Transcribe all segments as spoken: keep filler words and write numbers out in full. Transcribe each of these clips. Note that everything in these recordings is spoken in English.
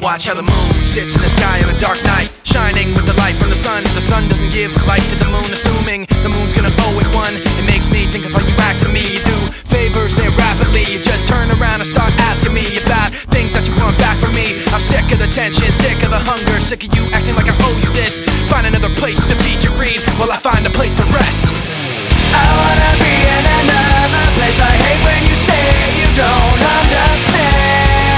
Watch how the moon sits in the sky on a dark night, shining with the light from the sun. The sun doesn't give light to the moon, assuming the moon's gonna owe it one. It makes me think of how you act to me. You do favors there rapidly, you just turn around and start asking me about things that you want back from me. I'm sick of the tension, sick of the hunger, sick of you acting like I owe you this. Find another place to feed your greed while I find a place to rest. I wanna be in another place. I hate when you say you don't understand.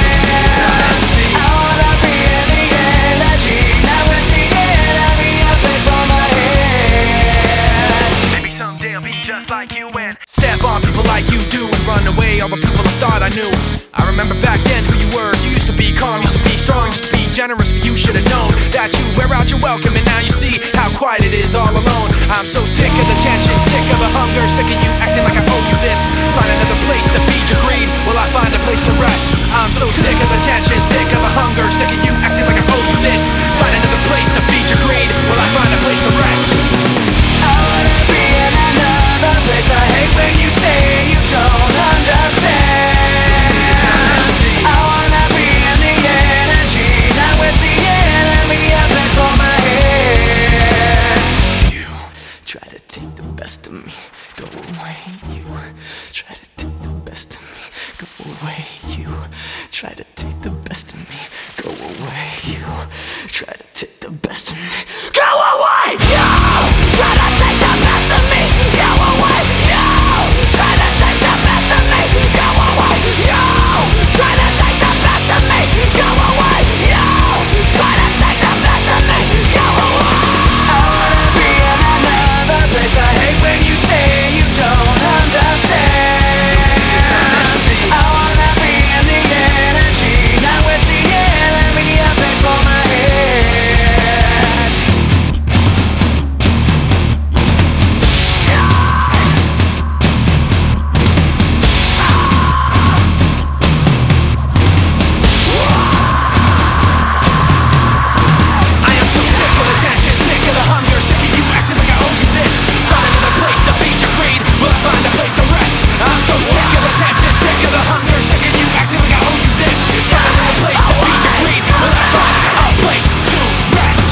I wanna be in the energy, not with the enemy, a place for my head. Maybe someday I'll be just like you and step on people like you do and run away all the people I thought I knew. I remember back then who you were. You used to be calm, used to be strong, used to be generous, but you should have known that you wear out your welcome, and now you see how quiet it is all alone. I'm so sick of the tension, sick of the hunger, sick of you acting like I owe you this. Find another place to feed your greed while I find a place to rest. I'm so sick of the tension, sick of the hunger, sick of you acting like I owe you this. Find another place to feed your greed while I find a place to rest. I wanna be in another place. I hate when you say you don't understand. I wanna be in the energy, not with the enemy, a place for my head. You try to take the best of me, go away. You try to take the best of me, go away. You try to take the best of me, go away. You try to take the best of me, go away. You try to take the best of me, go away. You try to take the best of me, go away. You try to take the best of me, go away. You try to take the best of me, go away. I wanna be in another place. I hate when you say you don't understand. I wanna be in the energy, not with the enemy, a place for my head. I am so sick of the tension, sick of the hunger, sick of you acting like I owe you this. Find another place to feed your greed, will I find a place to rest? I'm so sick of the tension, sick of the hunger, sick of you acting like I owe you this. Find another place to feed your greed, will I find a place to rest?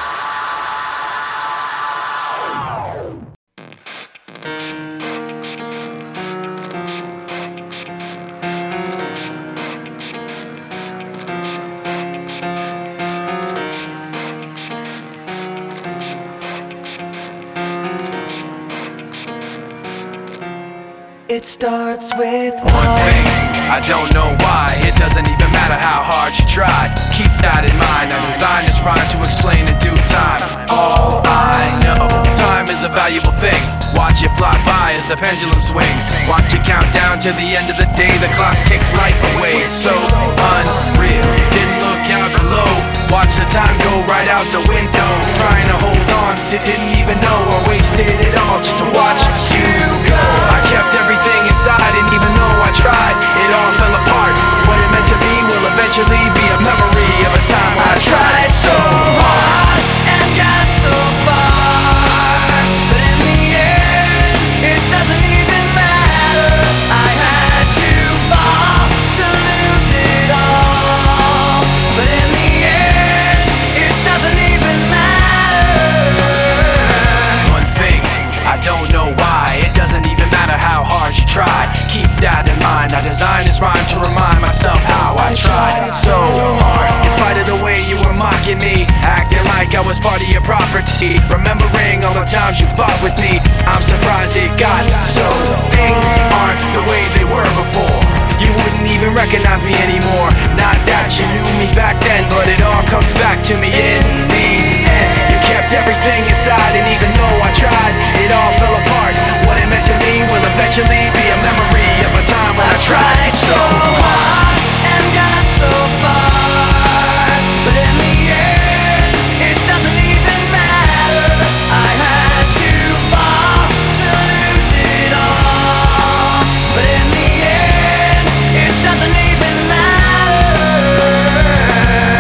It starts with One thing, I don't know why. It doesn't even matter how hard you try. Keep that in mind. I designed this rhyme to explain in due time. All I know, time is a valuable thing. Watch it fly by as the pendulum swings. Watch it count down to the end of the day. The clock takes life away. It's so unreal. Didn't look out below. Watch the time go right out the window. Trying to hold on to didn't even know I wasted it all just to watch you go. I kept everything inside, and even though I tried, it all fell apart. What it meant to be will eventually be a memory of a time when I tried so hard and got so far, but in the end, it doesn't even matter. I had to fall to lose it all, but in the end, it doesn't even matter. One thing, I don't know why. It doesn't even matter how hard you try. Keep that in mind. I designed this rhyme to remind myself how I tried so hard. In spite of the way you were mocking me, acting like I was part of your property, remembering all the times you fought with me, I'm surprised it got so. Things aren't the way they were before. You wouldn't even recognize me anymore. Not that you knew me back then, but it all comes back to me in the end. You kept everything inside, and even though I tried, it all fell apart. What it meant to me will eventually be a memory of a time when I tried so hard and got so far, but in the end, it doesn't even matter. I had to fall to lose it all, but in the end, it doesn't even matter.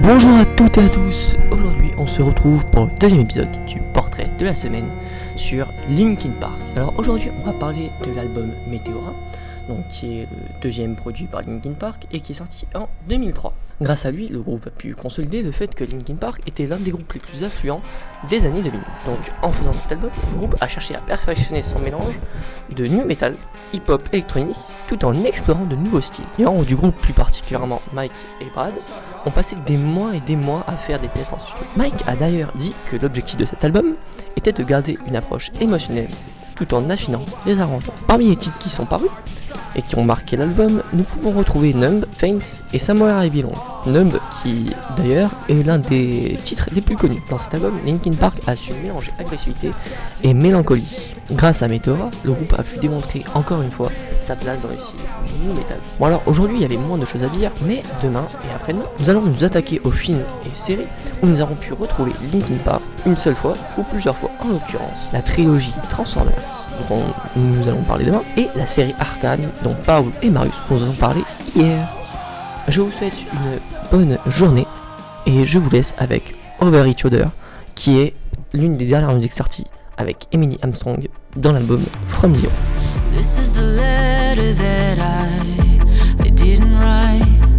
Bonjour à toutes et à tous, aujourd'hui on se retrouve pour le deuxième épisode du portrait de la semaine sur Linkin Park. Alors aujourd'hui on va parler de l'album Meteora, donc qui est le deuxième produit par Linkin Park et qui est sorti en deux mille trois. Grâce à lui, le groupe a pu consolider le fait que Linkin Park était l'un des groupes les plus influents des années deux mille. Donc en faisant cet album, le groupe a cherché à perfectionner son mélange de nu metal, hip-hop électronique, tout en explorant de nouveaux styles. Les membres du groupe, plus particulièrement Mike et Brad, ont passé des mois et des mois à faire des tests en studio. Mike a d'ailleurs dit que l'objectif de cet album était de garder une approche émotionnelle tout en affinant les arrangements. Parmi les titres qui sont parus et qui ont marqué l'album, nous pouvons retrouver Numb, Faint et Somewhere I Belong. Numb, qui d'ailleurs est l'un des titres les plus connus. Dans cet album, Linkin Park a su mélanger agressivité et mélancolie. Grâce à Meteora, le groupe a pu démontrer encore une fois sa place dans le style nu metal. Bon alors aujourd'hui il y avait moins de choses à dire, mais demain et après-demain, nous allons nous attaquer aux films et séries où nous avons pu retrouver Linkin Park une seule fois ou plusieurs fois, en l'occurrence la trilogie Transformers dont nous allons parler demain et la série Arcane dont Paul et Marius nous en ont parlé hier. Je vous souhaite une bonne journée et je vous laisse avec Over Each Other, qui est l'une des dernières musiques sorties avec Emily Armstrong dans l'album From Zero. This is the letter that I, I didn't write.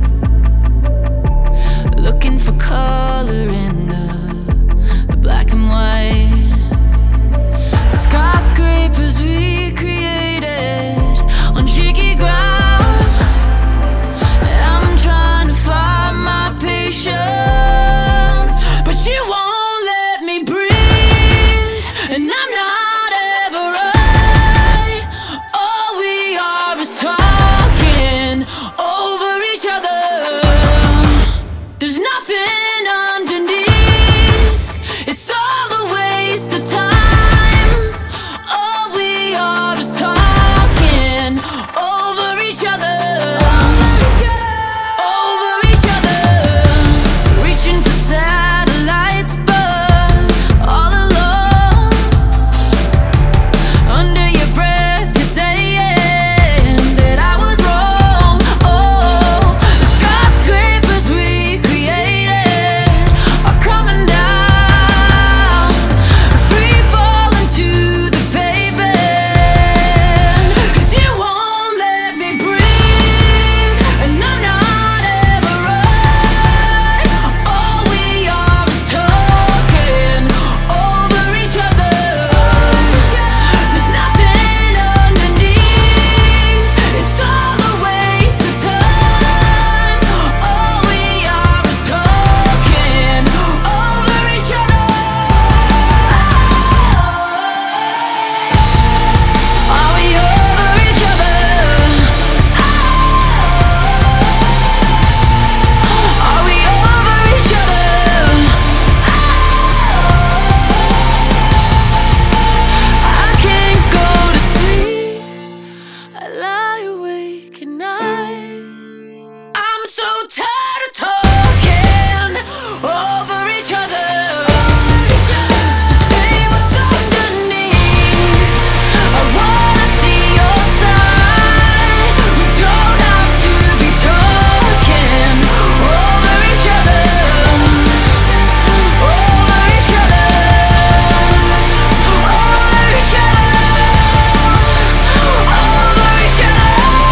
Looking for color in the black and white. Skyscrapers we created on shaky ground. And I'm trying to find my patience, but you won't let me breathe. And I'm not ever right. All we are is talking over each other. There's nothing underneath. It's all a waste of time. All we are is talking over each other. Over each other. Reaching for satellites, but all alone. Under your breath, you're saying that I was wrong. Oh, the skyscrapers we created are coming down, free falling to the pavement. 'Cause you won't let me breathe, and I'm not ever right. All we are is talking over each other. There's nothing underneath. It's all a waste of time. All we are is talking over each other. Are we over each other? Are we over each other? I can't go to sleep. I lie awake at night. I'm so tired of talking over each other. So say what's underneath. I wanna see your side. We don't have to be talking over each other. Over each other. Over each other. Over each other.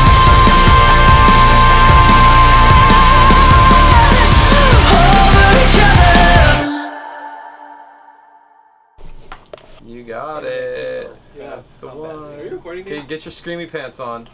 Over each other. You got it. Yeah, that's the one. Are you recording? Okay, get your screamy pants on.